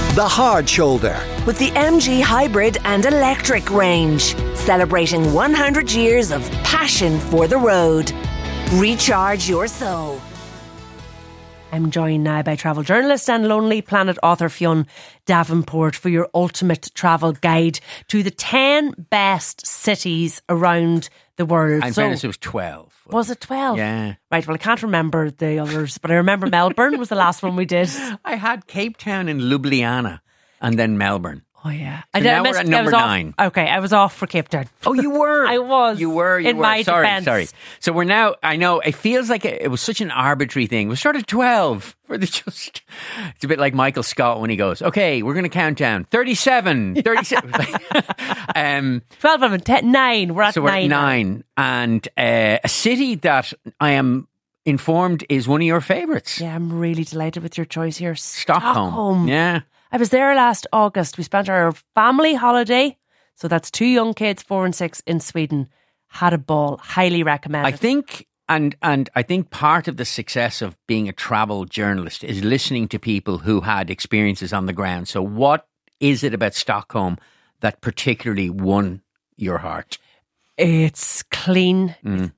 The Hard Shoulder. With the MG Hybrid and Electric range, celebrating 100 years of passion for the road. Recharge your soul. I'm joined now by travel journalist and Lonely Planet author Fionn Davenport for your ultimate travel guide to the 10 best cities around the world. In fairness, it was 12. Was it 12? Yeah. Right, well, I can't remember the others, but I remember Melbourne was the last one we did. I had Cape Town and Ljubljana and then Melbourne. Oh, yeah. So now we're at number 9. Okay, I was off for Cape Town. Oh, you were? I was. You were. In my defence. Sorry. So we're now, I know, it feels like it was such an arbitrary thing. It was sort of 12. It's a bit like Michael Scott when he goes, okay, we're going to count down. 37. 37. 12 of them, 10, 9. We're at 9. So we're at 9. And a city that I am informed is one of your favourites. Yeah, I'm really delighted with your choice here. Stockholm. Yeah. I was there last August. We spent our family holiday. So that's 2 young kids, 4 and 6 in Sweden. Had a ball. Highly recommend it. I think, and I think part of the success of being a travel journalist is listening to people who had experiences on the ground. So what is it about Stockholm that particularly won your heart? It's clean.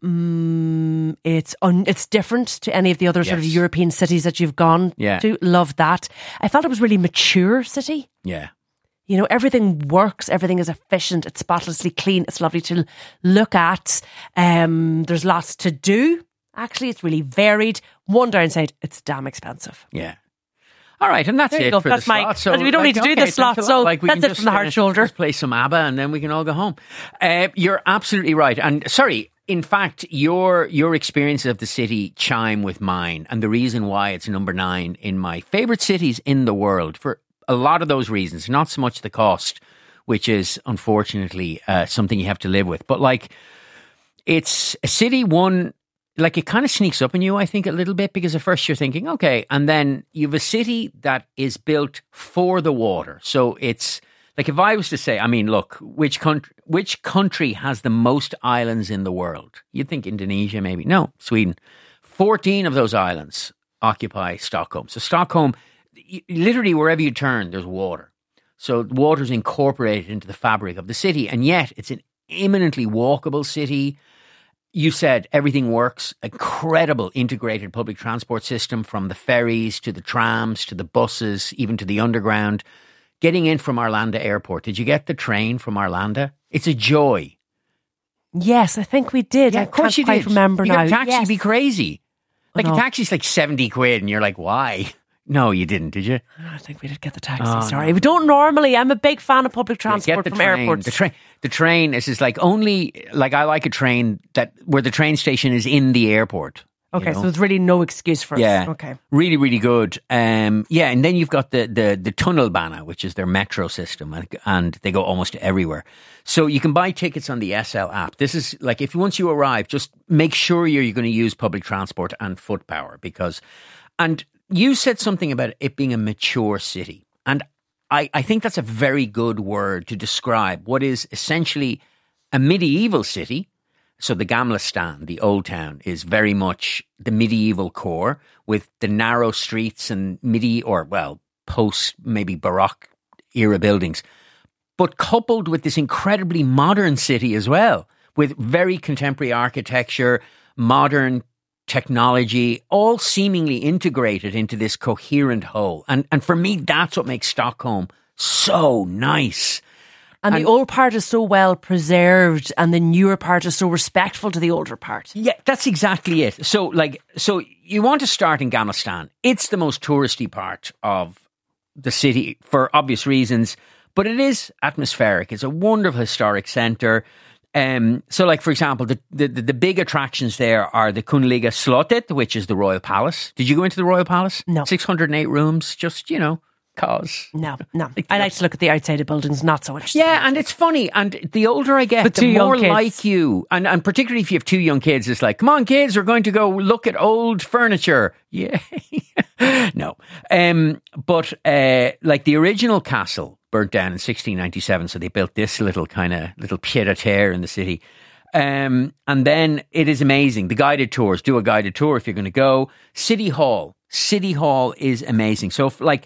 It's different to any of the other sort of European cities that you've gone to. Love that. I felt it was really mature city. Yeah. You know, everything works. Everything is efficient. It's spotlessly clean. It's lovely to look at. There's lots to do. Actually, it's really varied. One downside, it's damn expensive. Yeah. All right, and that's it for the slot. So we don't need to do the slot, so that's it from the Hard Shoulder. Just play some ABBA and then we can all go home. You're absolutely right. And sorry, in fact, your experiences of the city chime with mine. And the reason why it's number 9 in my favourite cities in the world, for a lot of those reasons, not so much the cost, which is unfortunately something you have to live with. But like, it's a city like it kind of sneaks up on you, I think, a little bit, because at first you're thinking, okay, and then you have a city that is built for the water. So it's like, if I was to say, I mean, look, which country has the most islands in the world? You'd think Indonesia, maybe. No, Sweden. 14 of those islands occupy Stockholm. So Stockholm, literally wherever you turn, there's water. So water's incorporated into the fabric of the city, and yet it's an eminently walkable city. You said everything works. Incredible integrated public transport system, from the ferries to the trams to the buses, even to the underground. Getting in from Arlanda Airport. Did you get the train from Arlanda? It's a joy. Yes, I think we did. Yeah, I can't quite remember now. You got a taxi, be crazy. Like a taxi's like 70 quid and you're like, why? No, you didn't, did you? I think we did get the taxi. Sorry. No. We don't normally. I'm a big fan of public transport from airports. The train is like only, like I like a train where the train station is in the airport. Okay, so there's really no excuse for us. Yeah. Okay. Really, really good. And then you've got the Tunnelbana, which is their metro system, and they go almost everywhere. So you can buy tickets on the SL app. This is like, once you arrive, just make sure you're going to use public transport and foot power, and you said something about it being a mature city. And I think that's a very good word to describe what is essentially a medieval city. So the Gamla Stan, the old town, is very much the medieval core, with the narrow streets and post maybe Baroque era buildings, but coupled with this incredibly modern city as well, with very contemporary architecture, modern technology, all seemingly integrated into this coherent whole. And for me, that's what makes Stockholm so nice. And the old part is so well preserved, and the newer part is so respectful to the older part. Yeah, that's exactly it. So you want to start in Gamla Stan. It's the most touristy part of the city for obvious reasons, but it is atmospheric. It's a wonderful historic centre. So like, for example, the big attractions there are the Kungliga Slottet, which is the Royal Palace. Did you go into the Royal Palace? No. 608 rooms, just, cause. No. I like to look at the outside of buildings, not so much. Yeah, and it's funny. And the older I get, the more like you. And particularly if you have 2 young kids, it's like, come on, kids, we're going to go look at old furniture. Yeah. No. But like the original castle burnt down in 1697. So they built this little pied-à-terre in the city. And then it is amazing. The guided tours, do a guided tour if you're going to go. City Hall is amazing. So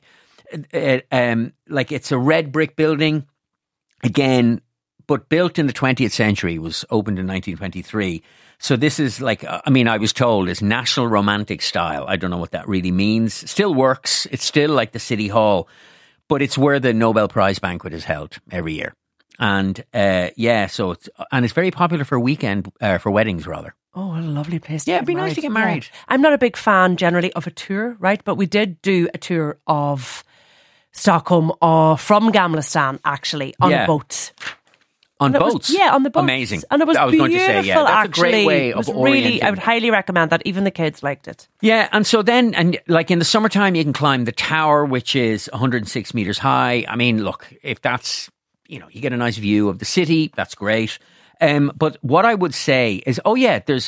like it's a red brick building again, but built in the 20th century. It was opened in 1923. So this is like, I mean, I was told it's National Romantic style. I don't know what that really means. Still works. It's still like the City Hall, but it's where the Nobel Prize banquet is held every year. And so it's very popular for for weddings rather. Oh, what a lovely place to Yeah, get it'd be married. nice to get married. Yeah. I'm not a big fan generally of a tour, right? But we did do a tour of Stockholm from Gamla Stan, actually, on a boat. On boats? On the boats. Amazing. And it was I was beautiful, going to say, that's actually. a great way It was of really, orienting. I would highly recommend that. Even the kids liked it. Yeah, and so then, and like in the summertime, you can climb the tower, which is 106 metres high. I mean, look, if that's, you get a nice view of the city, that's great. But what I would say is, there's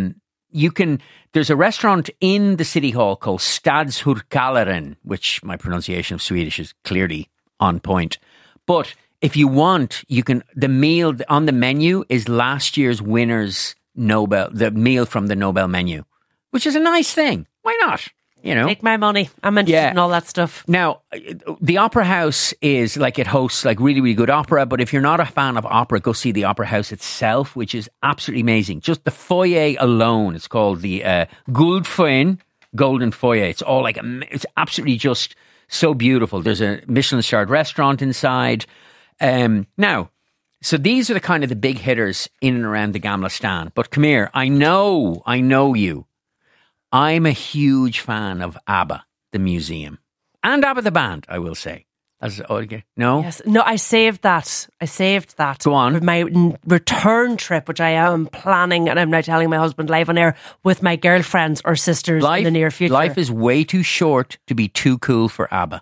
there's a restaurant in the City Hall called Stadshotellaren, which my pronunciation of Swedish is clearly on point. But if you want, the meal on the menu is last year's winner's the meal from the Nobel menu, which is a nice thing. Why not? Take my money. I'm interested in all that stuff. Now, the Opera House is like, it hosts like really, really good opera. But if you're not a fan of opera, go see the Opera House itself, which is absolutely amazing. Just the foyer alone, it's called the Guldfoyen, Golden Foyer. It's all like, it's absolutely just so beautiful. There's a Michelin-starred restaurant inside. Now, so these are the kind of the big hitters in and around the Gamla Stan. But come here, I know you. I'm a huge fan of ABBA, the museum. And ABBA, the band, I will say. No? Yes. No, I saved that. Go on. For my return trip, which I am planning, and I'm now telling my husband live on air, with my girlfriends or sisters in the near future. Life is way too short to be too cool for ABBA.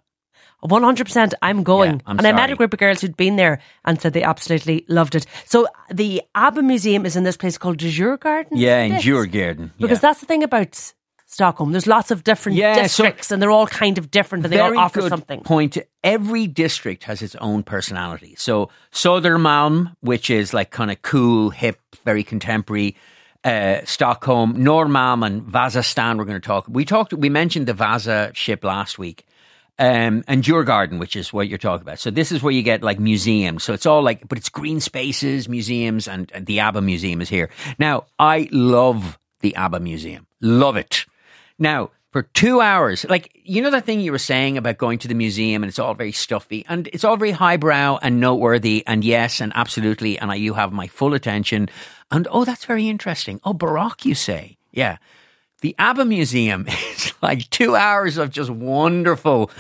100%, I'm going. Yeah, I met a group of girls who'd been there and said they absolutely loved it. So the ABBA Museum is in this place called Djurgården. Yeah, in Djurgården. Because that's the thing about Stockholm. There's lots of different districts and they're all kind of different and they all offer something. Point. Every district has its own personality. So Södermalm, which is like kind of cool, hip, very contemporary. Stockholm, Norrmalm and Vasastan we're going to talk. We mentioned the Vasa ship last week. And Djurgården, which is what you're talking about. So this is where you get like museums. So it's all like, but it's green spaces, museums, and the ABBA Museum is here. Now, I love the ABBA Museum. Love it. Now, for 2 hours, like, that thing you were saying about going to the museum and it's all very stuffy and it's all very highbrow and noteworthy and yes, and absolutely. And you have my full attention. And, that's very interesting. Oh, Baroque, you say? Yeah. The ABBA Museum is like 2 hours of just wonderful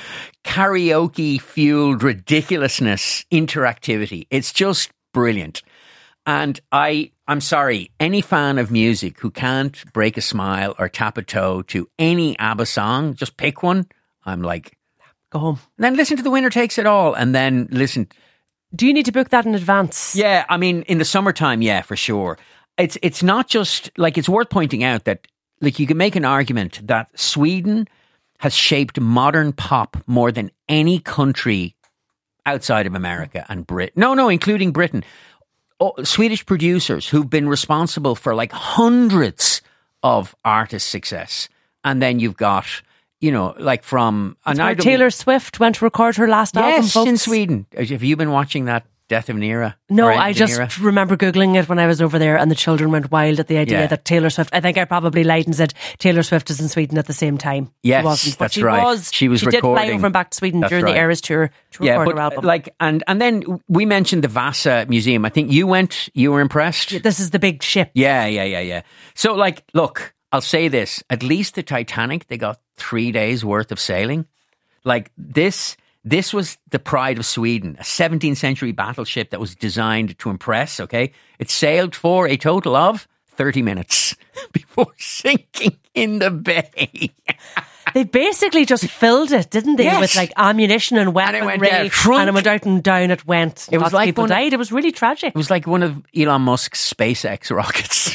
karaoke-fueled ridiculousness interactivity. It's just brilliant. And I'm sorry, any fan of music who can't break a smile or tap a toe to any ABBA song, just pick one. I'm like, go home. And then listen to The Winner Takes It All and then listen. Do you need to book that in advance? Yeah, I mean, in the summertime, yeah, for sure. It's not just, like, it's worth pointing out that, like, you can make an argument that Sweden has shaped modern pop more than any country outside of America and Britain. No, including Britain. Swedish producers who've been responsible for like hundreds of artist success. And then you've got, like from... Taylor Swift went to record her last album, folks. Yes, in Sweden. Have you been watching that Death of an Era? No, I just remember Googling it when I was over there and the children went wild at the idea that Taylor Swift... I think I probably lied and said Taylor Swift is in Sweden at the same time. Yes, she wasn't, but that's right. She did fly over and back to Sweden during the Eras tour to record her album. Like, and then we mentioned the Vasa Museum. I think you were impressed? Yeah, this is the big ship. Yeah. So, like, look, I'll say this. At least the Titanic, they got 3 days worth of sailing. Like, this was the pride of Sweden, a 17th century battleship that was designed to impress, okay? It sailed for a total of 30 minutes before sinking in the bay. They basically just filled it, didn't they? Yes. With like ammunition and weaponry. And it went down it went. It was like people died. It was really tragic. It was like one of Elon Musk's SpaceX rockets.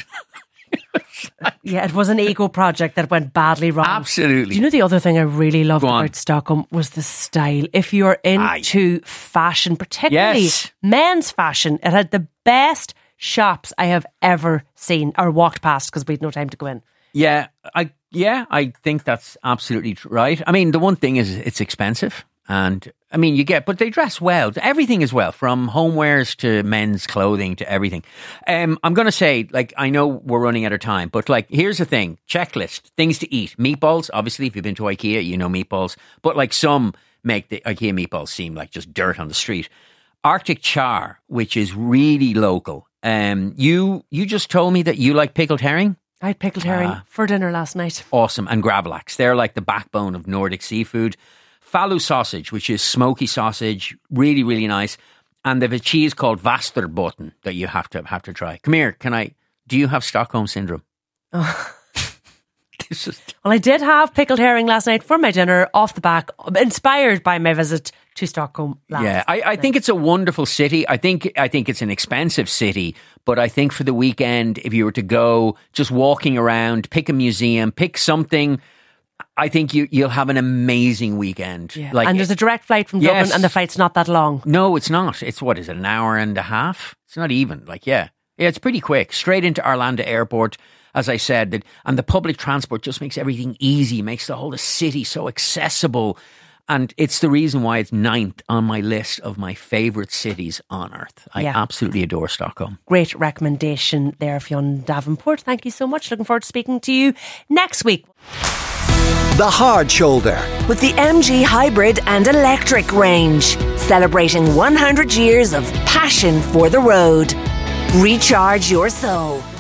Yeah, it was an ego project that went badly wrong. Absolutely. Do you know the other thing I really loved about Stockholm was the style? If you're into fashion, particularly men's fashion, it had the best shops I have ever seen or walked past because we had no time to go in. Yeah, I think that's absolutely right. I mean, the one thing is it's expensive. And I mean, but they dress well. Everything is well, from homewares to men's clothing to everything. I'm going to say, like, I know we're running out of time, but like, here's the thing. Checklist, things to eat. Meatballs, obviously, if you've been to IKEA, you know meatballs. But like, some make the IKEA meatballs seem like just dirt on the street. Arctic char, which is really local. You just told me that you like pickled herring. I had pickled herring for dinner last night. Awesome. And gravlax. They're like the backbone of Nordic seafood. Falu sausage, which is smoky sausage, really, really nice. And they have a cheese called Västerbotn that you have to try. Come here, do you have Stockholm Syndrome? Oh. Well, I did have pickled herring last night for my dinner, off the back, inspired by my visit to Stockholm last night. I think it's a wonderful city. I think it's an expensive city, but I think for the weekend, if you were to go just walking around, pick a museum, pick something, I think you'll have an amazing weekend. Yeah. And there's a direct flight from Dublin, and the flight's not that long. No, it's not. It's what is it, an hour and a half? It's not even. Yeah, it's pretty quick. Straight into Arlanda Airport, as I said, and the public transport just makes everything easy, makes the whole city so accessible. And it's the reason why it's 9th on my list of my favourite cities on earth. I absolutely adore Stockholm. Great recommendation there, Fionn Davenport. Thank you so much. Looking forward to speaking to you next week. The Hard Shoulder. With the MG Hybrid and Electric range. Celebrating 100 years of passion for the road. Recharge your soul.